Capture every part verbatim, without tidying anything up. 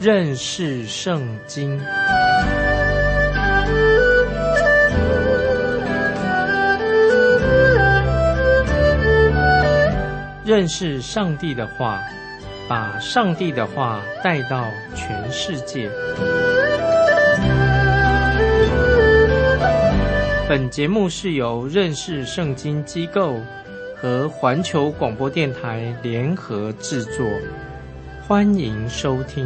认识圣经。认识上帝的话，把上帝的话带到全世界。本节目是由认识圣经机构和环球广播电台联合制作，欢迎收听。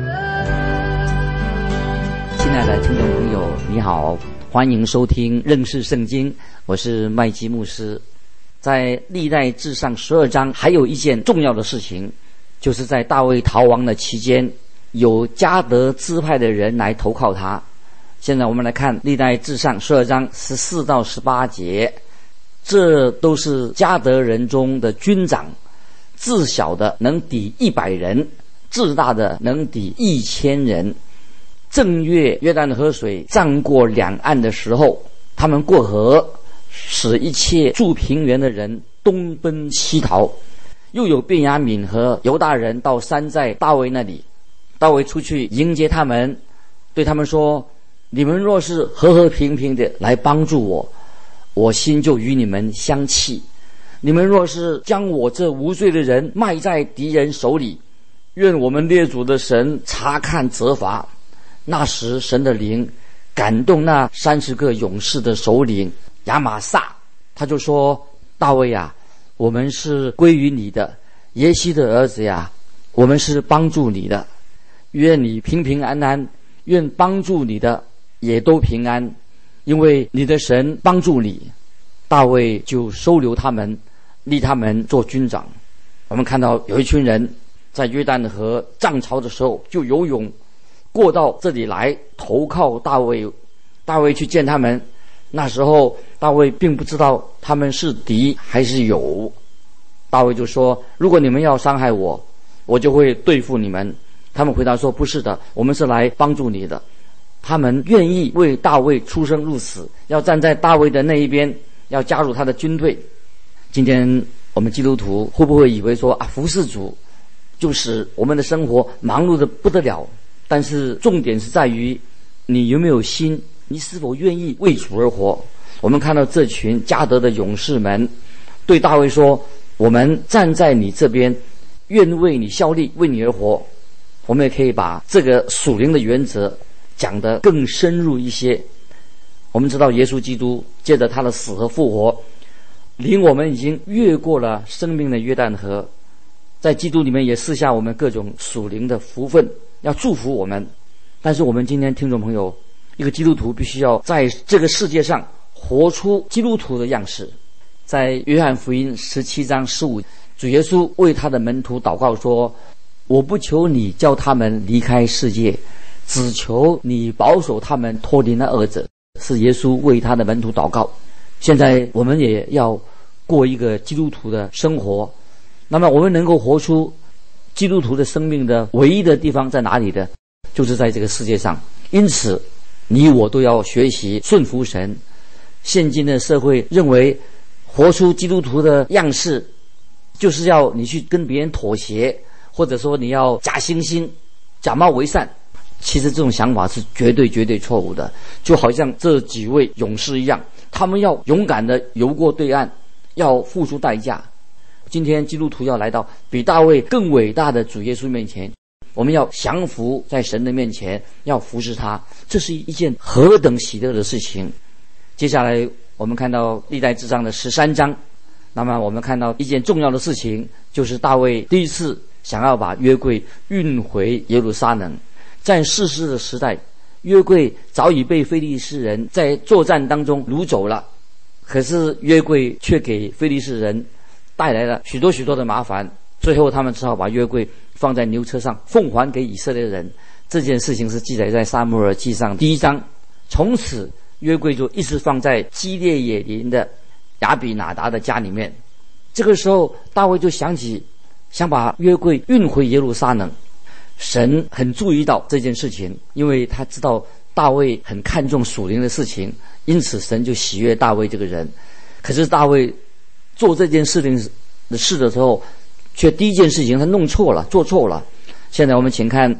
亲爱的听众朋友，你好，欢迎收听认识圣经，我是麦基牧师。在历代志上十二章还有一件重要的事情，就是在大卫逃亡的期间，有迦得支派的人来投靠他。现在我们来看历代志上十二章十四到十八节，这都是迦得人中的军长，自小的能抵一百人，自大的能抵一千人。正月约旦河水涨过两岸的时候，他们过河，使一切住平原的人东奔西逃。又有便雅悯和犹大人到山寨大卫那里，大卫出去迎接他们，对他们说，你们若是和和平平的来帮助我，我心就与你们相契；你们若是将我这无罪的人卖在敌人手里，愿我们列祖的神察看责罚。那时神的灵感动那三十个勇士的首领亚玛撒，他就说，大卫啊，我们是归于你的，耶西的儿子呀，我们是帮助你的，愿你平平安安，愿帮助你的也都平安，因为你的神帮助你。大卫就收留他们，立他们做军长。我们看到有一群人在约旦河涨潮的时候就游泳过到这里来投靠大卫。大卫去见他们，那时候大卫并不知道他们是敌还是友。大卫就说，如果你们要伤害我，我就会对付你们。他们回答说，不是的，我们是来帮助你的。他们愿意为大卫出生入死，要站在大卫的那一边，要加入他的军队。今天我们基督徒会不会以为说啊，服侍主就是我们的生活忙碌的不得了？但是重点是在于你有没有心，你是否愿意为主而活。我们看到这群迦得的勇士们对大卫说，我们站在你这边，愿为你效力，为你而活。我们也可以把这个属灵的原则讲得更深入一些。我们知道耶稣基督借着他的死和复活，领我们已经越过了生命的约旦河，在基督里面也赐下我们各种属灵的福分，要祝福我们。但是我们今天听众朋友，一个基督徒必须要在这个世界上活出基督徒的样式。在约翰福音十七章十五，主耶稣为他的门徒祷告说，我不求你叫他们离开世界，只求你保守他们脱离那恶者。是耶稣为他的门徒祷告。现在我们也要过一个基督徒的生活，那么我们能够活出基督徒的生命的唯一的地方在哪里呢？就是在这个世界上。因此你我都要学习顺服神。现今的社会认为活出基督徒的样式就是要你去跟别人妥协，或者说你要假惺惺假冒为善。其实这种想法是绝对绝对错误的。就好像这几位勇士一样，他们要勇敢地游过对岸，要付出代价。今天基督徒要来到比大卫更伟大的主耶稣面前，我们要降服在神的面前，要服侍他，这是一件何等喜乐的事情。接下来我们看到历代志上的十三章，那么我们看到一件重要的事情，就是大卫第一次想要把约柜运回耶路撒冷。在士师的时代，约柜早已被非利士人在作战当中掳走了，可是约柜却给非利士人带来了许多许多的麻烦，最后他们只好把约柜放在牛车上奉还给以色列人。这件事情是记载在撒母耳记上第一章。从此约柜就一直放在基列野林的亚比拿达的家里面。这个时候大卫就想起想把约柜运回耶路撒冷。神很注意到这件事情，因为他知道大卫很看重属灵的事情，因此神就喜悦大卫这个人。可是大卫做这件事情的事的时候，却第一件事情他弄错了，做错了。现在我们请看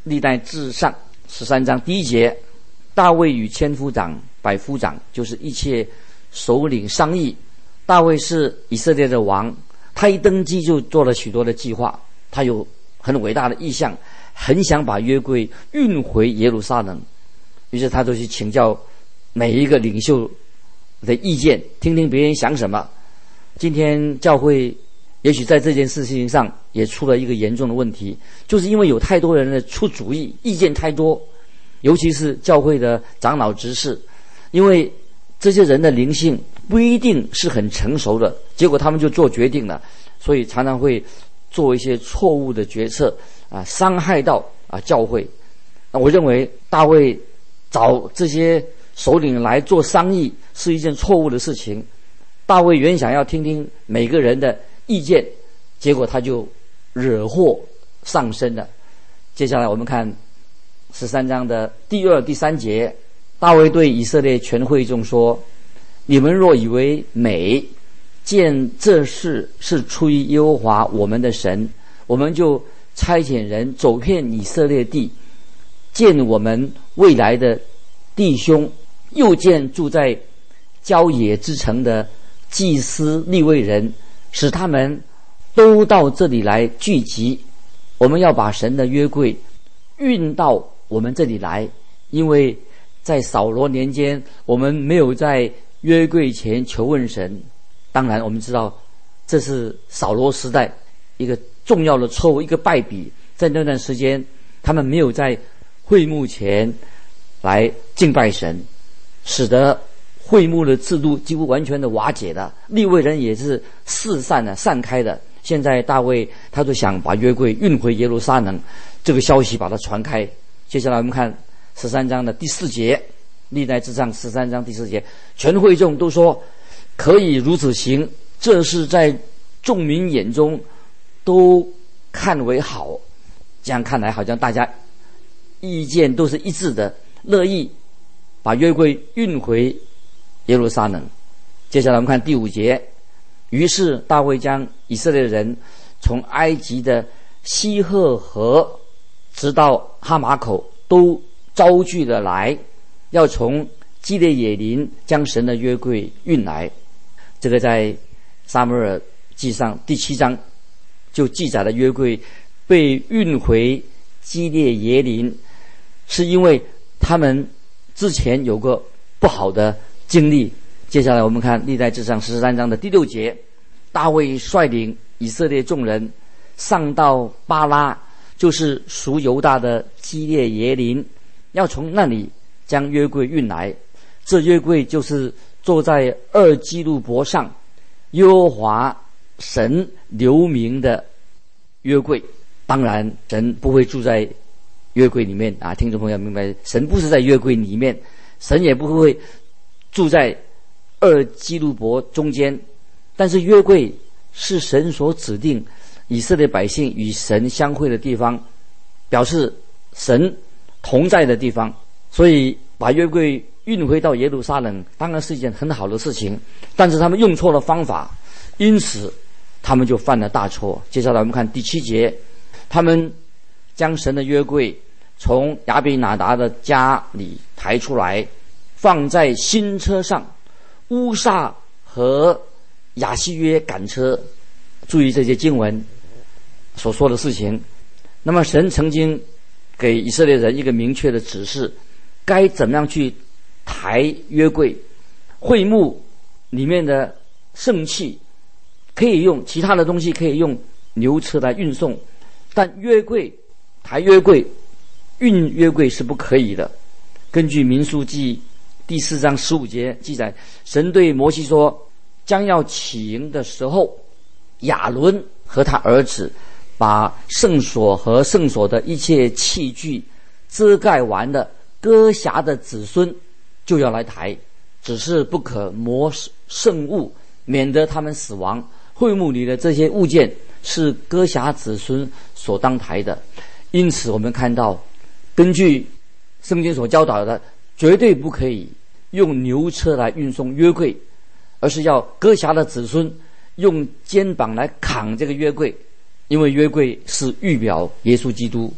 历代志上十三章第一节，大卫与千夫长、百夫长，就是一切首领商议。大卫是以色列的王，他一登基就做了许多的计划，他有很伟大的意向，很想把约柜运回耶路撒冷。于是他就去请教每一个领袖的意见，听听别人想什么。今天教会也许在这件事情上也出了一个严重的问题，就是因为有太多人的出主意，意见太多，尤其是教会的长老执事，因为这些人的灵性不一定是很成熟的，结果他们就做决定了，所以常常会做一些错误的决策啊，伤害到啊教会。那我认为大卫找这些首领来做商议是一件错误的事情。大卫原想要听听每个人的意见，结果他就惹祸上身了。接下来我们看十三章的第二、第三节，大卫对以色列全会众说：你们若以为美，见这事是出于耶和华我们的神，我们就差遣人走遍以色列地，见我们未来的弟兄，又见住在郊野之城的祭司利未人，使他们都到这里来聚集。我们要把神的约柜运到我们这里来，因为在扫罗年间，我们没有在约柜前求问神。当然我们知道这是扫罗时代一个重要的错误，一个败笔。在那段时间他们没有在会幕前来敬拜神，使得会幕的制度几乎完全的瓦解了，利未人也是四散的散开的。现在大卫他就想把约柜运回耶路撒冷，这个消息把它传开。接下来我们看十三章的第四节，历代志上十三章第四节，全会众都说可以如此行，这是在众民眼中都看为好。这样看来好像大家意见都是一致的，乐意把约柜运回耶路撒冷。接下来我们看第五节，于是大卫将以色列人从埃及的西赫河直到哈马口都招聚了来，要从基列野林将神的约柜运来。这个在撒母耳记上第七章就记载了约柜被运回基列野林，是因为他们之前有个不好的经历。接下来我们看历代志上十三章的第六节，大卫率领以色列众人上到巴拉，就是属犹大的基列耶林，要从那里将约柜运来。这约柜就是坐在二基路伯上，耶和华神留名的约柜。当然神不会住在约柜里面啊，听众朋友明白，神不是在约柜里面，神也不会住在二基路伯中间，但是约柜是神所指定以色列百姓与神相会的地方，表示神同在的地方，所以把约柜运回到耶路撒冷当然是一件很好的事情，但是他们用错了方法，因此他们就犯了大错。接下来我们看第七节，他们将神的约柜从亚比拿达的家里抬出来，放在新车上，乌撒和亚西约赶车。注意这些经文所说的事情。那么神曾经给以色列人一个明确的指示，该怎么样去抬约柜。会幕里面的圣器可以用其他的东西，可以用牛车来运送，但约柜抬约柜运约柜是不可以的。根据民数记第四章十五节记载，神对摩西说，将要起营的时候，亚伦和他儿子把圣所和圣所的一切器具遮盖完的哥辖的子孙就要来抬，只是不可摸圣物，免得他们死亡。会幕里的这些物件是哥辖子孙所当抬的。因此我们看到，根据圣经所教导的，绝对不可以用牛车来运送约柜，而是要哥辖的子孙用肩膀来扛这个约柜，因为约柜是预表耶稣基督。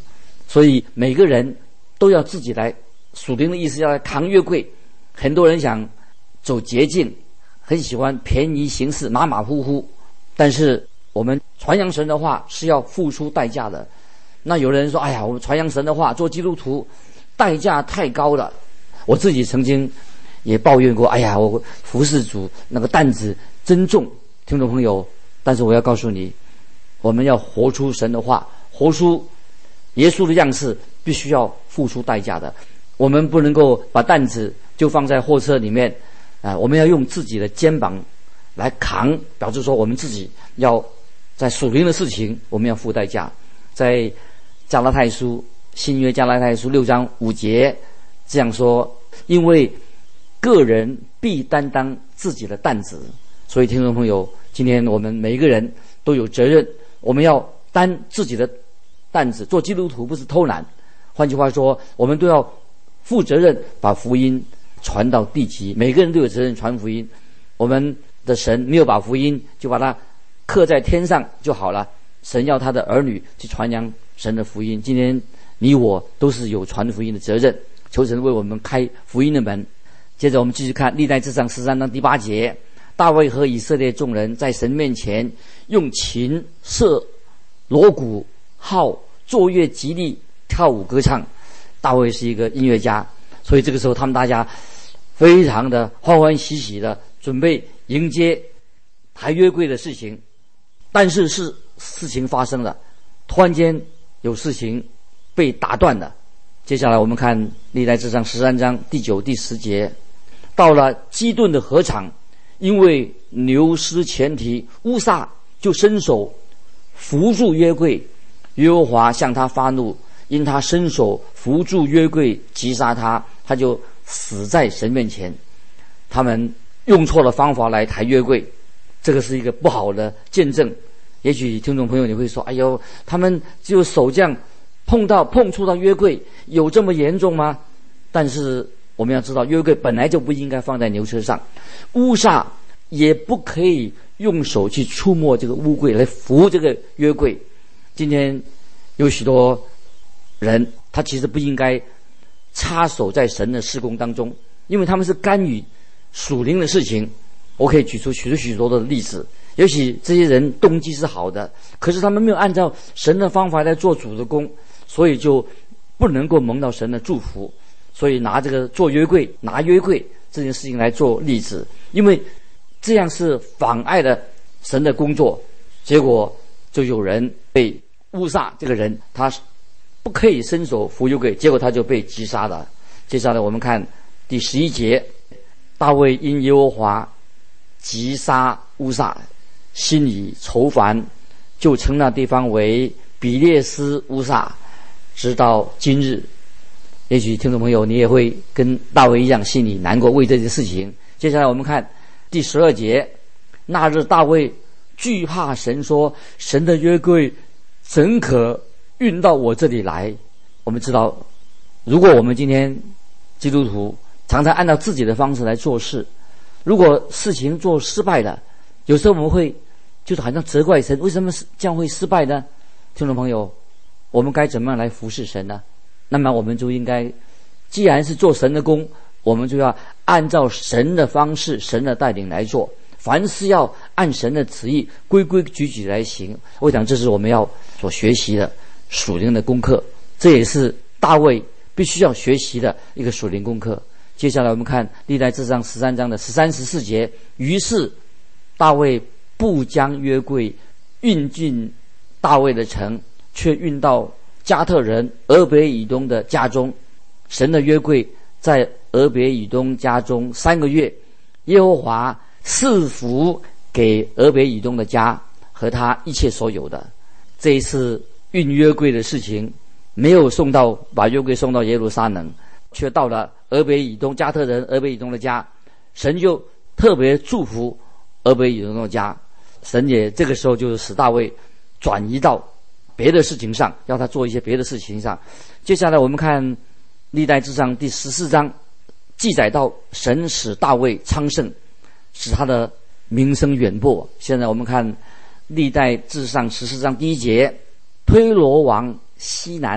所以每个人都要自己来，属灵的意思要来扛约柜。很多人想走捷径，很喜欢便宜行事，马马虎虎，但是我们传扬神的话是要付出代价的。那有人说，哎呀，我们传扬神的话做基督徒代价太高了。我自己曾经也抱怨过，哎呀，我服侍主那个担子真重。听众朋友，但是我要告诉你，我们要活出神的话，活出耶稣的样式，必须要付出代价的。我们不能够把担子就放在货车里面啊、呃，我们要用自己的肩膀来扛，表示说我们自己要在属灵的事情我们要付代价。在加拉太书，新约加拉太书六章五节这样说，因为个人必担当自己的担子。所以听众朋友，今天我们每一个人都有责任，我们要担自己的担子。做基督徒不是偷懒，换句话说，我们都要负责任，把福音传到地极。每个人都有责任传福音。我们的神没有把福音就把它刻在天上就好了，神要他的儿女去传扬神的福音。今天你我都是有传福音的责任，求神为我们开福音的门。接着我们继续看历代志上十三章第八节，大卫和以色列众人在神面前用琴、瑟、锣鼓、号、作乐极力跳舞歌唱。大卫是一个音乐家，所以这个时候他们大家非常的欢欢喜喜的准备迎接抬约柜的事情。但是是事情发生了，突然间有事情被打断了。接下来我们看历代志上十三章第九、第十节，到了基顿的禾场，因为牛失前蹄，乌撒就伸手扶住约柜，耶和华向他发怒，因他伸手扶住约柜击杀他，他就死在神面前。他们用错了方法来抬约柜，这个是一个不好的见证。也许听众朋友你会说，哎呦，他们只有手这样碰到碰触到约柜，有这么严重吗？但是我们要知道，约柜本来就不应该放在牛车上，乌撒也不可以用手去触摸这个乌柜来扶这个约柜。今天有许多人他其实不应该插手在神的事工当中，因为他们是干预属灵的事情。我可以举出许多许多的例子，也许这些人动机是好的，可是他们没有按照神的方法来做主的工，所以就不能够蒙到神的祝福。所以拿这个做约柜拿约柜这件事情来做例子，因为这样是妨碍了神的工作，结果就有人被乌撒这个人他不可以伸手扶约柜，结果他就被击杀了。接下来我们看第十一节，大卫因耶和华击杀乌撒，心里愁烦，就称那地方为比列斯乌撒，直到今日。也许听众朋友你也会跟大卫一样心里难过为这件事情。接下来我们看第十二节，那日大卫惧怕神，说神的约柜怎可运到我这里来。我们知道，如果我们今天基督徒常常按照自己的方式来做事，如果事情做失败了，有时候我们会就是好像责怪神，为什么这样会失败呢？听众朋友，我们该怎么样来服侍神呢？那么我们就应该，既然是做神的工，我们就要按照神的方式、神的带领来做，凡事要按神的旨意规规矩矩来行。我想这是我们要所学习的属灵的功课，这也是大卫必须要学习的一个属灵功课。接下来我们看历代志上十三章的十三十四节，于是大卫不将约柜运进大卫的城，却运到加特人俄别以东的家中。神的约柜在俄别以东家中三个月，耶和华赐福给俄别以东的家和他一切所有的。这一次运约柜的事情没有送到，把约柜送到耶路撒冷，却到了俄别以东加特人俄别以东的家，神就特别祝福俄别以东的家。神也这个时候就使大卫转移到别的事情上，要他做一些别的事情上。接下来我们看历代志上第十四章，记载到神使大卫昌盛，使他的名声远播。现在我们看历代志上十四章第一节，推罗王西南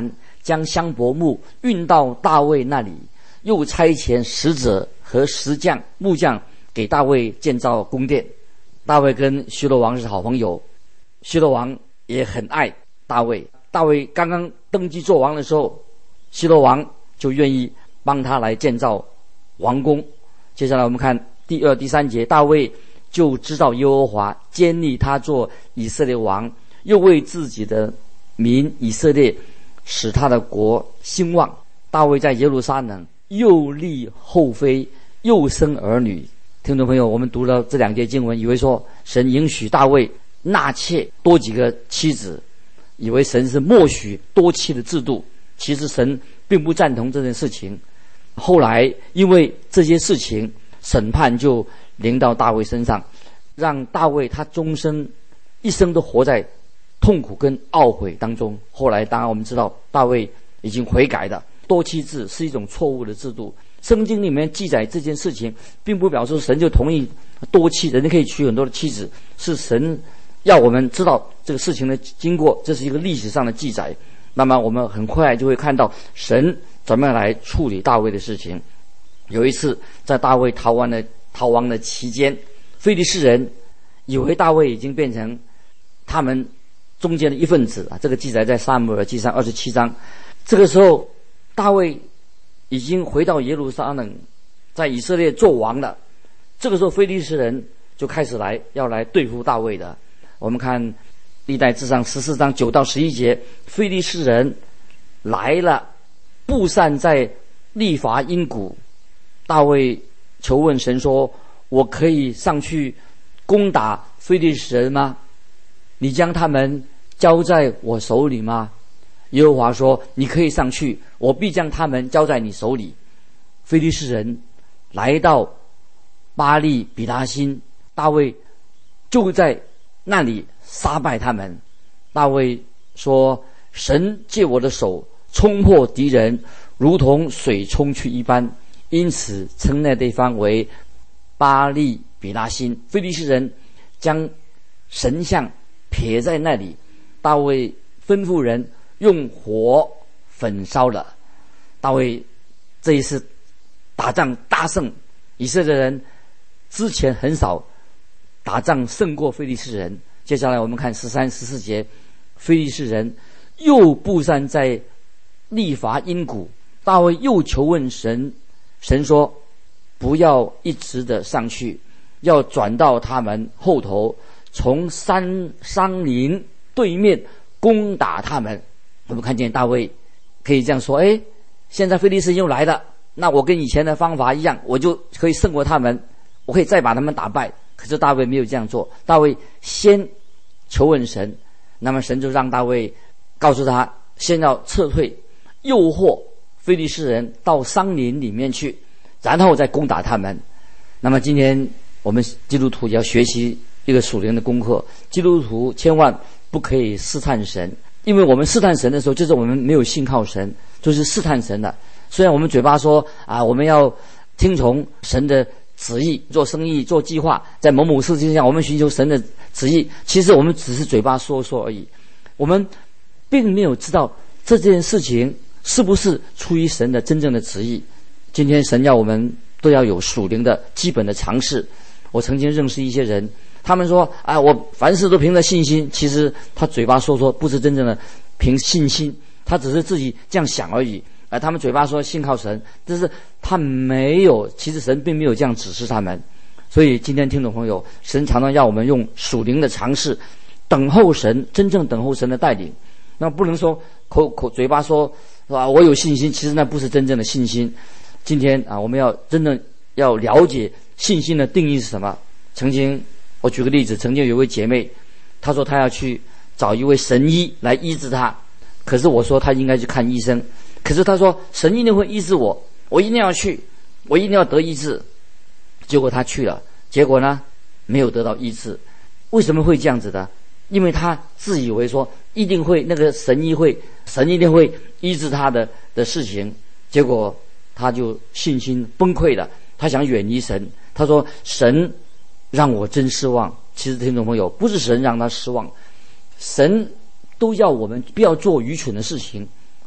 将香柏木运到大卫那里，又差遣使者和石匠、木匠给大卫建造宫殿。大卫跟希罗王是好朋友，希罗王也很爱大卫。大卫刚刚登基做王的时候，希罗王就愿意帮他来建造王宫。接下来我们看第二、第三节，大卫就知道耶和华坚立他做以色列王，又为自己的民以色列使他的国兴旺。大卫在耶路撒冷又立后妃，又生儿女。听众朋友，我们读了这两节经文，以为说神允许大卫纳妾多几个妻子，以为神是默许多妻的制度。其实神并不赞同这件事情。后来因为这些事情，审判就临到大卫身上，让大卫他终生一生都活在痛苦跟懊悔当中。后来当然我们知道大卫已经悔改了，多妻制是一种错误的制度。圣经里面记载这件事情，并不表示神就同意多妻，人家可以娶很多的妻子，是神要我们知道这个事情的经过，这是一个历史上的记载。那么我们很快就会看到神怎么样来处理大卫的事情。有一次在大卫逃亡的逃亡的期间，非利士人以为大卫已经变成他们中间的一份子啊，这个记载在撒母耳记上二十七章。这个时候大卫已经回到耶路撒冷，在以色列做王了。这个时候非利士人就开始来要来对付大卫的。我们看历代志上十四章九到十一节，非利士人来了，布散在利乏音谷。大卫求问神说，我可以上去攻打非利士人吗？你将他们交在我手里吗？耶和华说，你可以上去，我必将他们交在你手里。非利士人来到巴利比拉辛，大卫就在那里杀败他们。大卫说，神借我的手冲破敌人，如同水冲去一般，因此称那地方为巴利比拉辛。非利士人将神像撇在那里，大卫吩咐人用火焚烧了。大卫这一次打仗大胜，以色列人之前很少打仗胜过非利士人。接下来我们看十三、十四节，非利士人又布散在利乏音谷，大卫又求问神，神说，不要一直的上去，要转到他们后头，从山山林对面攻打他们。我们看见大卫可以这样说，哎，现在非利士人又来了，那我跟以前的方法一样，我就可以胜过他们，我可以再把他们打败。可是大卫没有这样做，大卫先求问神，那么神就让大卫告诉他，先要撤退，诱惑非利士人到山林里面去，然后再攻打他们。那么今天我们基督徒也要学习一个属灵的功课，基督徒千万不可以试探神，因为我们试探神的时候，就是我们没有信靠神，就是试探神的。虽然我们嘴巴说啊，我们要听从神的旨意，做生意、做计划，在某某事情上我们寻求神的旨意，其实我们只是嘴巴说说而已，我们并没有知道这件事情是不是出于神的真正的旨意。今天神要我们都要有属灵的基本的常识。我曾经认识一些人，他们说啊，我凡事都凭着信心，其实他嘴巴说说，不是真正的凭信心，他只是自己这样想而已。呃，他们嘴巴说信靠神，但是他没有，其实神并没有这样指示他们。所以今天听众朋友，神常常要我们用属灵的常识，等候神，真正等候神的带领。那不能说口口嘴巴说啊我有信心，其实那不是真正的信心。今天啊，我们要真正要了解信心的定义是什么。曾经我举个例子，曾经有一位姐妹，她说她要去找一位神医来医治她，可是我说她应该去看医生。可是他说神一定会医治我，我一定要去，我一定要得医治。结果他去了，结果呢没有得到医治。为什么会这样子的？因为他自以为说一定会那个神医会神一定会医治他的的事情，结果他就信心崩溃了，他想远离神。他说神让我真失望。其实听众朋友，不是神让他失望，神都要我们不要做愚蠢的事情。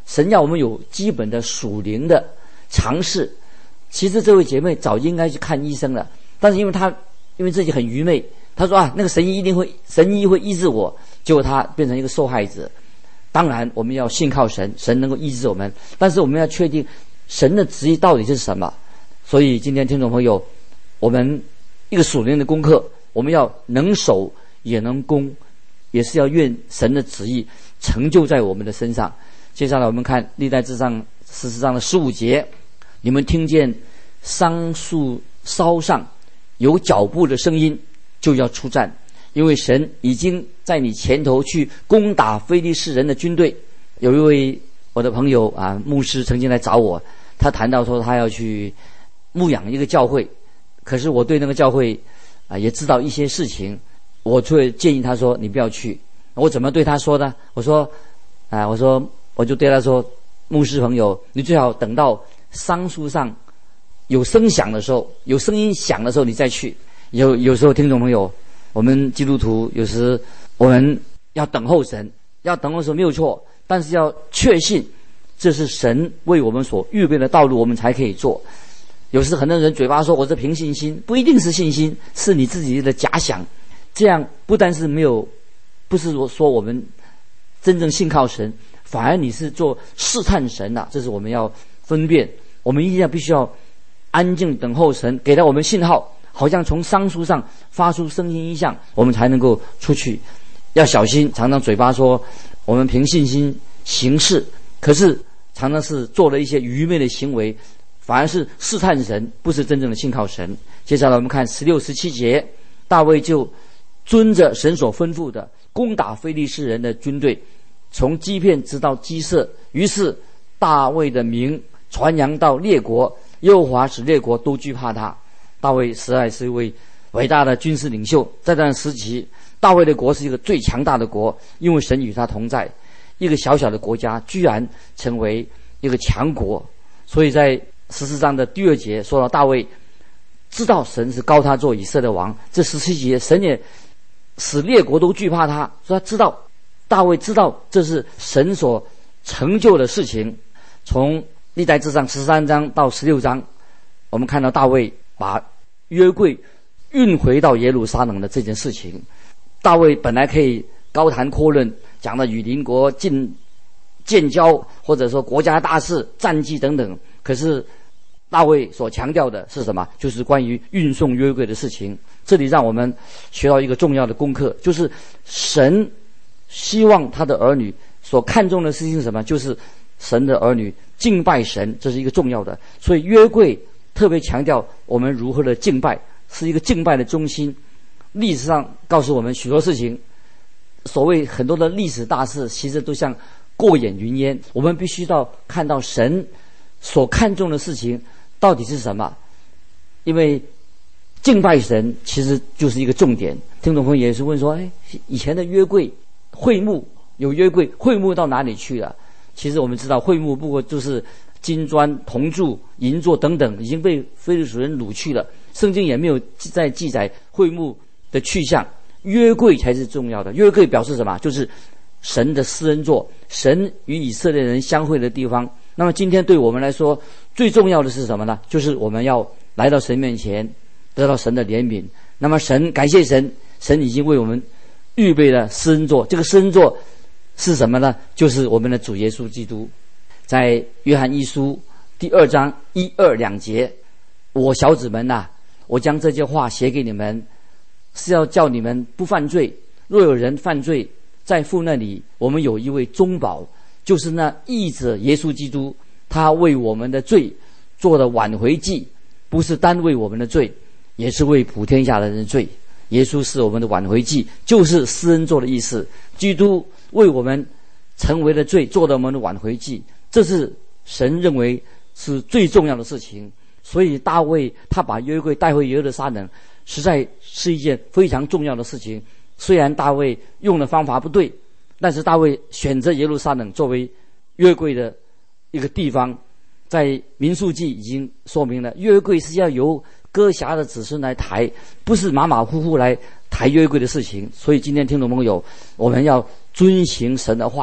神要我们有基本的属灵的常识。其实这位姐妹早应该去看医生了，但是因为她因为自己很愚昧，她说啊，那个神医一定会神医会医治我，结果她变成一个受害者。当然我们要信靠神，神能够医治我们，但是我们要确定神的旨意到底是什么。所以今天听众朋友，我们一个属灵的功课，我们要能守也能攻，也是要愿神的旨意成就在我们的身上。接下来我们看历代志上十四章的十五节，你们听见桑树梢上有脚步的声音，就要出战，因为神已经在你前头去攻打非利士人的军队。有一位我的朋友啊，牧师曾经来找我，他谈到说他要去牧养一个教会，可是我对那个教会啊也知道一些事情，我就会建议他说你不要去。我怎么对他说呢？我说啊，我说我就对他说，牧师朋友，你最好等到桑树上有声响的时候，有声音响的时候你再去。有有时候听众朋友，我们基督徒有时我们要等候神，要等候神没有错，但是要确信这是神为我们所预备的道路，我们才可以做。有时很多人嘴巴说我是凭信心，不一定是信心，是你自己的假想。这样不但是没有，不是说我们真正信靠神，反而你是做试探神啊，这是我们要分辨。我们一定要必须要安静等候神给到我们信号，好像从桑树上发出声音一样，我们才能够出去。要小心，常常嘴巴说我们凭信心行事，可是常常是做了一些愚昧的行为，反而是试探神，不是真正的信靠神。接下来我们看十六、十七节，大卫就遵着神所吩咐的攻打非利士人的军队，从基遍直到基色。于是大卫的名传扬到列国，耶和华使列国都惧怕他。大卫实在是一位伟大的军事领袖，在这段时期，大卫的国是一个最强大的国，因为神与他同在。一个小小的国家居然成为一个强国，所以在十四章的第二节说到大卫知道神是膏他做以色列王。这十七节神也使列国都惧怕他，说他知道，大卫知道这是神所成就的事情。从历代志上十三章到十六章，我们看到大卫把约柜运回到耶路撒冷的这件事情。大卫本来可以高谈阔论，讲到与邻国近建交，或者说国家大事、战绩等等，可是大卫所强调的是什么？就是关于运送约柜的事情。这里让我们学到一个重要的功课，就是神希望他的儿女所看重的事情是什么？就是神的儿女敬拜神，这是一个重要的。所以约柜特别强调我们如何的敬拜，是一个敬拜的中心。历史上告诉我们许多事情，所谓很多的历史大事，其实都像过眼云烟。我们必须要看到神所看重的事情到底是什么，因为敬拜神其实就是一个重点。听众朋友也是问说，哎，以前的约柜会幕有约柜，会幕到哪里去了？其实我们知道，会幕不过就是金砖、铜柱、银座等等，已经被非利士人掳去了。圣经也没有再记载会幕的去向，约柜才是重要的。约柜表示什么？就是神的施恩座，神与以色列人相会的地方。那么今天对我们来说最重要的是什么呢？就是我们要来到神面前，得到神的怜悯。那么神，感谢神，神已经为我们预备了施恩座。这个施恩座是什么呢？就是我们的主耶稣基督。在约翰一书第二章一二两节，我小子们呐、啊，我将这些话写给你们，是要叫你们不犯罪。若有人犯罪，在父那里我们有一位中保，就是那义者耶稣基督，他为我们的罪做了挽回祭，不是单为我们的罪，也是为普天下的人的罪。耶稣是我们的挽回祭，就是施恩座的意思。基督为我们成为了罪，做了我们的挽回祭，这是神认为是最重要的事情。所以大卫他把约柜带回耶路撒冷，实在是一件非常重要的事情。虽然大卫用的方法不对，但是大卫选择耶路撒冷作为约柜的一个地方。在民数记已经说明了，约柜是要由哥辖的子孙来抬，不是马马虎虎来抬约柜的事情。所以今天听众朋友，我们要遵行神的话，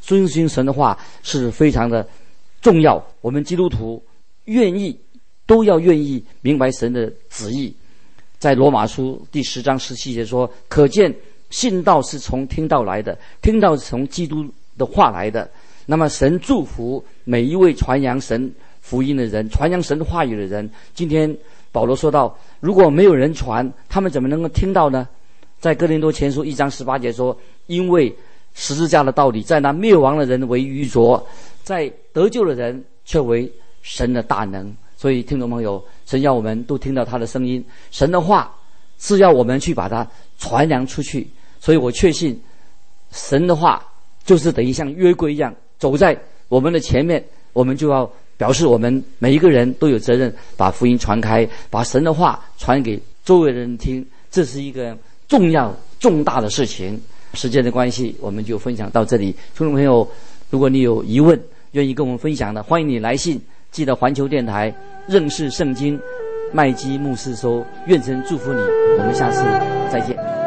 遵循神的话是非常的重要。我们基督徒愿意都要愿意明白神的旨意。在罗马书第十章十七节说，可见信道是从听道来的，听道是从基督的话来的。那么神祝福每一位传扬神福音的人，传扬神话语的人。今天保罗说到，如果没有人传，他们怎么能够听到呢？在哥林多前书一章十八节说，因为十字架的道理在那灭亡的人为愚拙，在得救的人却为神的大能。所以听众朋友，神要我们都听到他的声音，神的话是要我们去把它传扬出去。所以我确信神的话就是等于像约柜一样走在我们的前面，我们就要表示我们每一个人都有责任把福音传开，把神的话传给周围的人听，这是一个重要重大的事情。时间的关系，我们就分享到这里。听众朋友，如果你有疑问愿意跟我们分享的，欢迎你来信，记得环球电台认识圣经麦基牧师收。愿神祝福你，我们下次再见。